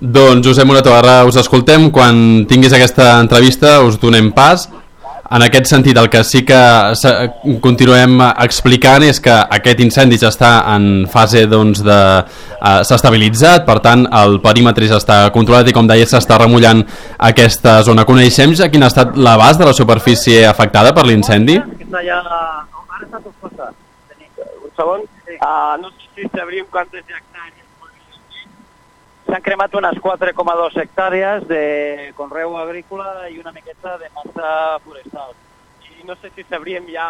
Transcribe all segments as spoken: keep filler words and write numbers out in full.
Doncs Josep Morató, ara us escoltem. Quan tinguis aquesta entrevista us donem pas. En aquest sentit, el que sí que continuem explicant és que aquest incendi ja està en fase doncs, de... Uh, s'ha estabilitzat, per tant el perímetre ja està controlat i com deia s'està remullant aquesta zona. Coneixem ja quin ha estat l'abast de la superfície afectada per l'incendi? Ara està tot passat. Un segon. Uh, no sé si sabríem quantes hectàrees. S'han cremat unes quatre coma dos hectàrees de conreu agrícola i una miqueta de massa forestal. I no sé si sabríem ja...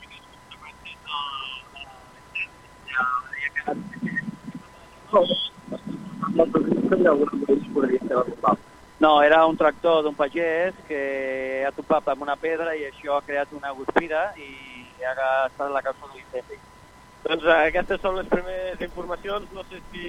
No, era un tractor d'un pagès que ha topat amb una pedra i això ha creat una guspira i ha estat la causa de l'incendi. Doncs aquestes són les primeres informacions, no sé si...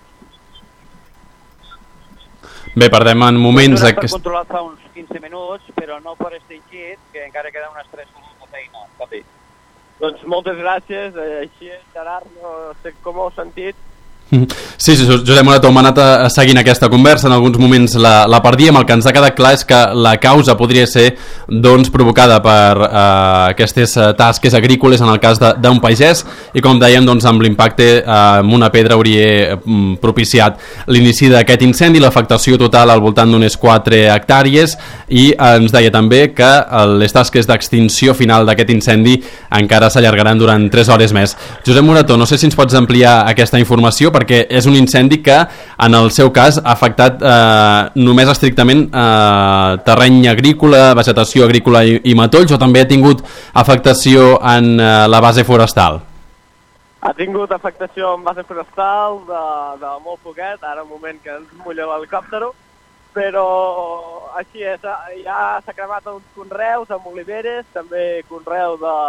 Bé, perdem en moments... S'ha aquest... controlat fa uns quinze minuts, però no per extingit, que encara queden unes tres hores de feina. També. Doncs moltes gràcies, així Gerard, no sé com ho heu sentit. Sí, sí, Josep Morató, hem anat seguint aquesta conversa, en alguns moments la, la perdíem. El que ens ha quedat clar és que la causa podria ser doncs, provocada per eh, aquestes tasques agrícoles en el cas d'un pagès i com dèiem doncs, amb l'impacte eh, amb una pedra hauria eh, propiciat l'inici d'aquest incendi, l'afectació total al voltant d'unes quatre hectàrees i eh, ens deia també que les tasques d'extinció final d'aquest incendi encara s'allargaran durant tres hores més. Josep Morató, no sé si ens pots ampliar aquesta informació perquè és un incendi que en el seu cas ha afectat eh, només estrictament eh, terreny agrícola, vegetació agrícola i, i matolls, o també ha tingut afectació en eh, la base forestal? Ha tingut afectació en base forestal de, de molt poquet, ara un moment que ens mulla l'helicòptero, però així és, ja s'ha cremat uns conreus amb oliveres, també conreu de...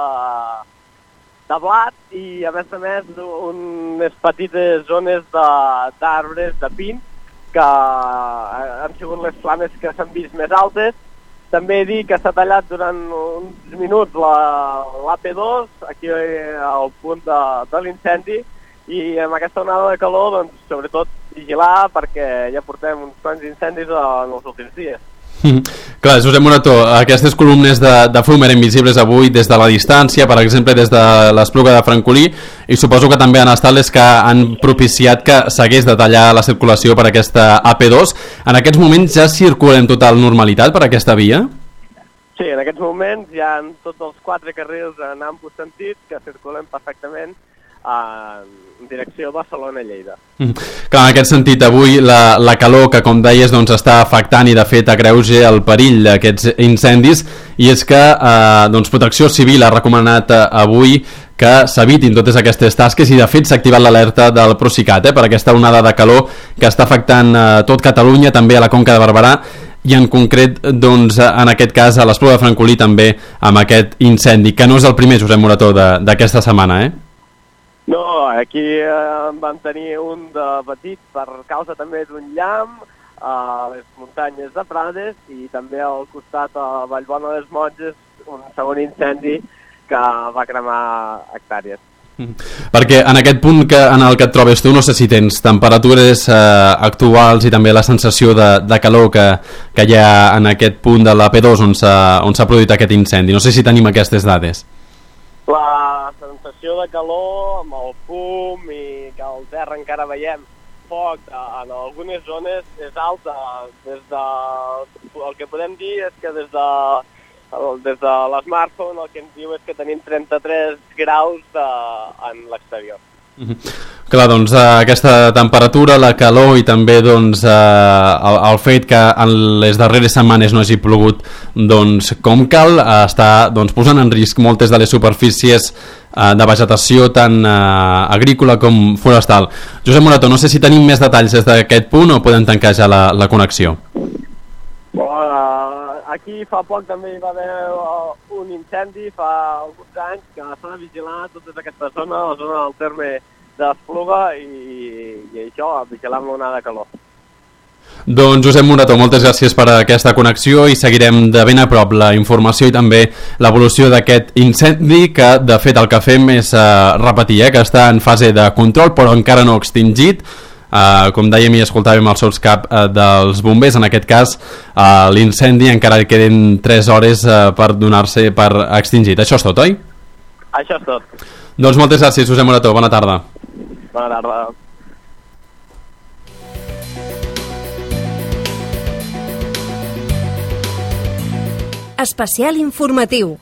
de blat i a més a més unes petites zones d'arbres, de, de pins que han sigut les flames que s'han vist més altes. També dir que s'ha tallat durant uns minuts l'A P dos aquí al punt de, de l'incendi i amb aquesta onada de calor doncs, sobretot vigilar perquè ja portem uns quants incendis en els últims dies. Mm. Clar, Josep Morató, aquestes columnes de, de fum eren visibles avui des de la distància, per exemple des de l'Espluga de Francolí, i suposo que també han estat les que han propiciat que s'hagués de tallar la circulació per aquesta A P dos. En aquests moments ja circula en total normalitat per aquesta via? Sí, en aquests moments hi ha tots els quatre carrils en ambos sentits que circulen perfectament en direcció Barcelona-Lleida. Mm. Clar, en aquest sentit, avui la, la calor que, com deies, doncs, està afectant i de fet agreuja el perill d'aquests incendis, i és que eh, doncs, Protecció Civil ha recomanat eh, avui que s'evitin totes aquestes tasques i de fet s'ha activat l'alerta del Procicat eh, per aquesta onada de calor que està afectant eh, tot Catalunya, també a la Conca de Barberà i en concret, doncs, en aquest cas a l'Espluga de Francolí també amb aquest incendi, que no és el primer, Josep Morató, d'aquesta setmana, eh? No, aquí eh, vam tenir un de petit per causa també d'un llamp a les muntanyes de Prades i també al costat a Vallbona de les Monges un segon incendi que va cremar hectàrees. Mm. Perquè en aquest punt que, en el que et trobes tu, no sé si tens temperatures eh, actuals i també la sensació de, de calor que, que hi ha en aquest punt de la P dos on s'ha on s'ha produït aquest incendi. No sé si tenim aquestes dades. La sensació de calor amb el fum i que al terra encara veiem foc en algunes zones és alta. Des de, el que podem dir és que des de, des de l'smartphone el que ens diu és que tenim trenta-tres graus de, en l'exterior. Mm-hmm. Clar, doncs aquesta temperatura, la calor i també doncs, eh, el, el fet que en les darreres setmanes no hagi plogut doncs, com cal, eh, està doncs, posant en risc moltes de les superfícies eh, de vegetació tant eh, agrícola com forestal. Josep Morató, no sé si tenim més detalls des d'aquest punt o podem tancar ja la, la connexió. Bueno, aquí fa poc també hi va haver un incendi fa alguns anys que s'ha de vigilar tota aquesta zona, la zona del terme d'Espluga i, i això, vigilar amb l'onada de calor. Doncs Josep Morató, moltes gràcies per aquesta connexió i seguirem de ben a prop la informació i també l'evolució d'aquest incendi que de fet el que fem és uh, repetir, eh, que està en fase de control però encara no extingit. Uh, com dèiem i escoltàvem el sotscap uh, dels bombers, en aquest cas uh, l'incendi encara queden tres hores uh, per donar-se per extingit. Això és tot, oi? Això és tot. Doncs moltes gràcies, Josep Morató, bona tarda. Bona tarda. Especial informatiu.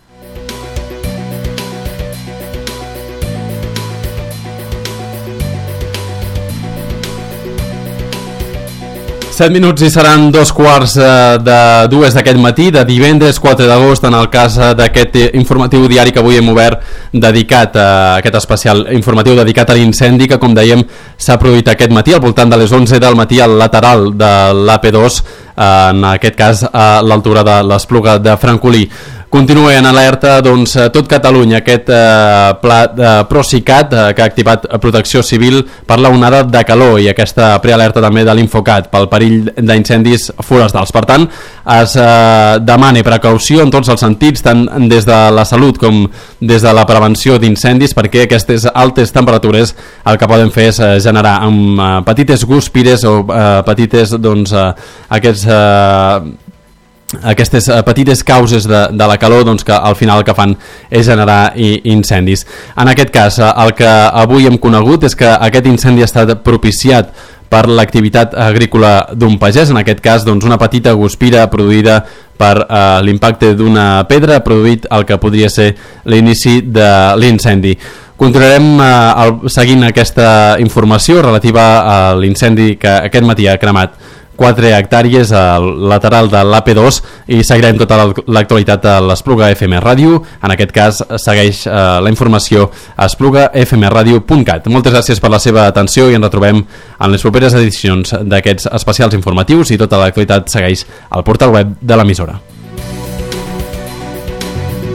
set minuts i seran dos quarts de dues d'aquest matí, de divendres quatre d'agost, en el cas d'aquest informatiu diari que avui hem obert dedicat a aquest especial informatiu dedicat a l'incendi que, com dèiem, s'ha produït aquest matí al voltant de les onze del matí al lateral de l'A P dos, en aquest cas a l'altura de l'Espluga de Francolí. Continua en alerta doncs, tot Catalunya, aquest eh, pla de Procicat eh, que ha activat Protecció Civil per la onada de calor i aquesta prealerta també de l'Infocat pel perill d'incendis forestals. Per tant, es eh, demana precaució en tots els sentits, tant des de la salut com des de la prevenció d'incendis, perquè aquestes altes temperatures el que poden fer és eh, generar amb eh, petites guspires o eh, petites doncs, eh, aquests... Eh, aquestes petites causes de, de la calor doncs, que al final el que fan és generar i, incendis. En aquest cas, el que avui hem conegut és que aquest incendi ha estat propiciat per l'activitat agrícola d'un pagès, en aquest cas doncs, una petita guspira produïda per eh, l'impacte d'una pedra, produït el que podria ser l'inici de l'incendi. Continuarem eh, el, seguint aquesta informació relativa a l'incendi que aquest matí ha cremat quatre hectàrees al lateral de l'A P dos i seguirem tota l'actualitat a l'Espluga F M Ràdio. En aquest cas segueix eh, la informació a espluga f m radio punt cat. Moltes gràcies per la seva atenció i ens retrobem en les properes edicions d'aquests especials informatius i tota l'actualitat segueix al portal web de l'emissora.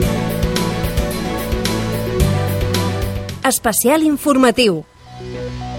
Especial informatiu.